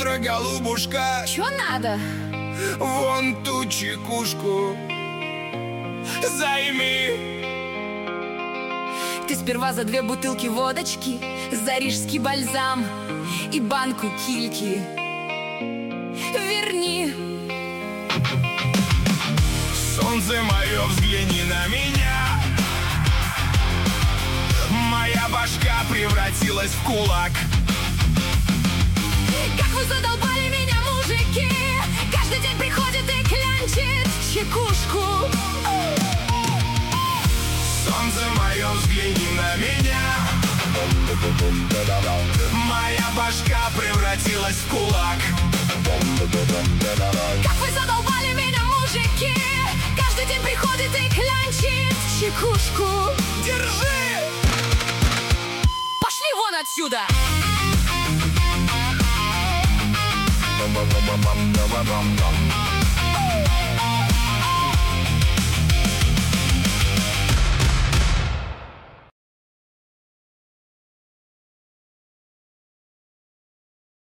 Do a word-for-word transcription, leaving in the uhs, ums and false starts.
утро, голубушка. Чё надо? Вон ту чекушку займи. Ты сперва за две бутылки водочки, за рижский бальзам и банку кильки верни. Солнце мое, взгляни на меня. Моя башка превратилась в кулак. Как вы задолбали меня, мужики! Каждый день приходит и клянчит чекушку. Солнце мое, взгляни на меня. Моя башка превратилась в кулак. Как вы задолбали меня, мужики! Каждый день приходит и клянчит чекушку. Держи! Пошли вон отсюда! Bum bum bum bum bum bum bum bum.